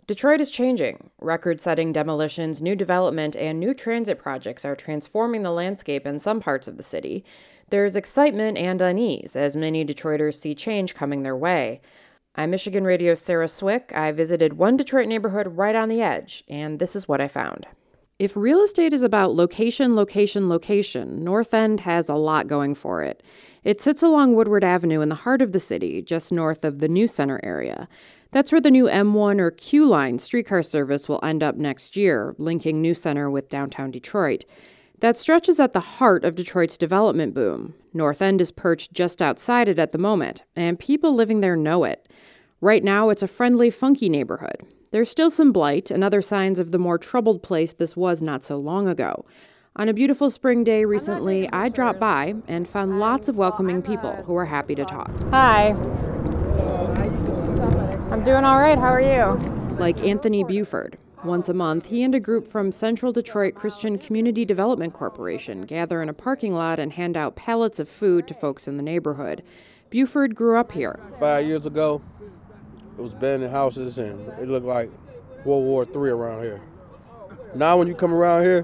Detroit is changing. Record-setting demolitions, new development, and new transit projects are transforming the landscape in some parts of the city. There's excitement and unease as many Detroiters see change coming their way. I'm Michigan Radio's Sarah Swick. I visited one Detroit neighborhood right on the edge, and this is what I found. If real estate is about location, North End has a lot going for it. It sits along Woodward Avenue in the heart of the city, just north of the New Center area. That's where the new M1 or Q line streetcar service will end up next year, linking New Center with downtown Detroit. That stretch is at the heart of Detroit's development boom. North End is perched just outside it at the moment, and people living there know it. Right now, it's a friendly, funky neighborhood. There's still some blight and other signs of the more troubled place this was not so long ago. On a beautiful spring day recently, I dropped by and found lots of welcoming people who are happy to talk. Hi. I'm doing all right. How are you? Like Anthony Buford. Once a month, he and a group from Central Detroit Christian Community Development Corporation gather in a parking lot and hand out pallets of food to folks in the neighborhood. Buford grew up here. 5 years ago, it was abandoned houses, and it looked like World War III around here. Now when you come around here,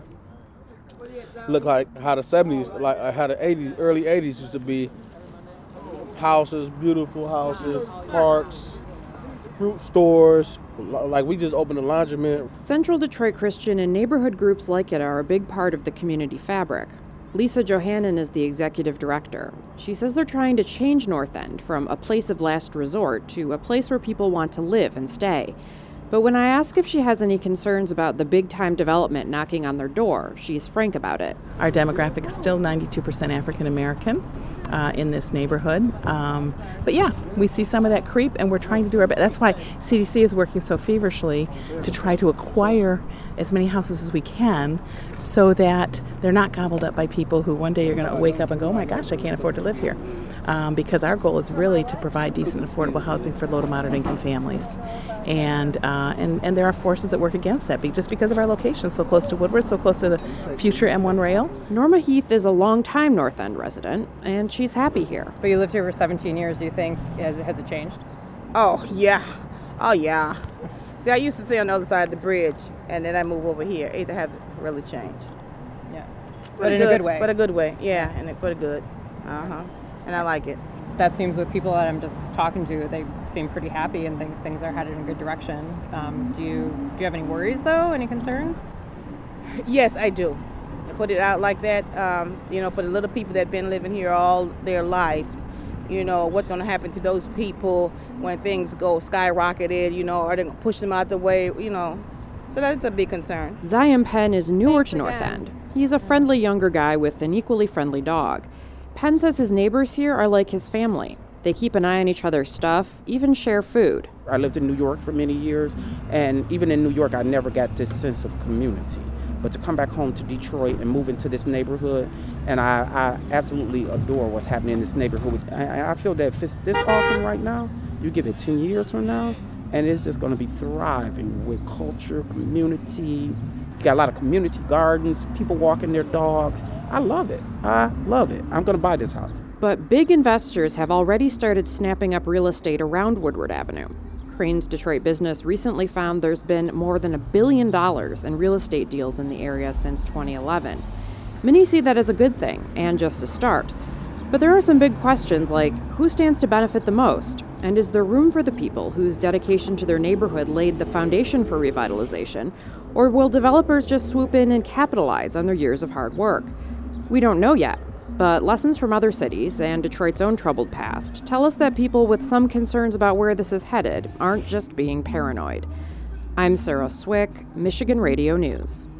it look like how the 70s, like how the 80s, early 80s used to be. Houses, beautiful houses, parks, fruit stores, like we just opened a laundromat. Central Detroit Christian and neighborhood groups like it are a big part of the community fabric. Lisa Johannan is the executive director. She says they're trying to change North End from a place of last resort to a place where people want to live and stay. But when I ask if she has any concerns about the big-time development knocking on their door, she's frank about it. Our demographic is still 92% African American in this neighborhood. But yeah, we see some of that creep, and we're trying to do our best. That's why CDC is working so feverishly to try to acquire as many houses as we can so that they're not gobbled up by people who one day are going to wake up and go, oh my gosh, I can't afford to live here. Because our goal is really to provide decent, affordable housing for low to moderate income families. And there are forces that work against that, just because of our location, so close to Woodward, so close to the future M1 rail. Norma Heath is a longtime North End resident, and she's happy here. But you lived here for 17 years. Do you think, has it changed? Oh, yeah. See, I used to stay on the other side of the bridge, and then I moved over here. It hasn't really changed. Yeah. But in a good way. For the good way, yeah, and for the good. And I like it. That seems with people that I'm just talking to, they seem pretty happy and think things are headed in a good direction. Do you have any worries, though? Any concerns? Yes, I do. I put it out like that. For the little people that have been living here all their lives, what's going to happen to those people when things go skyrocketed, are they going to push them out the way, So that's a big concern. Zion Penn is newer to North End. He's a friendly younger guy with an equally friendly dog. Penn says his neighbors here are like his family. They keep an eye on each other's stuff, even share food. I lived in New York for many years, and even in New York, I never got this sense of community. But to come back home to Detroit and move into this neighborhood, and I absolutely adore what's happening in this neighborhood. I feel that if it's this awesome right now, you give it 10 years from now, and it's just going to be thriving with culture, community. You got a lot of community gardens, people walking their dogs. I love it. I'm going to buy this house. But big investors have already started snapping up real estate around Woodward Avenue. Crane's Detroit Business recently found there's been more than $1 billion in real estate deals in the area since 2011. Many see that as a good thing and just a start. But there are some big questions like who stands to benefit the most? And is there room for the people whose dedication to their neighborhood laid the foundation for revitalization? Or will developers just swoop in and capitalize on their years of hard work? We don't know yet, but lessons from other cities and Detroit's own troubled past tell us that people with some concerns about where this is headed aren't just being paranoid. I'm Sarah Swick, Michigan Radio News.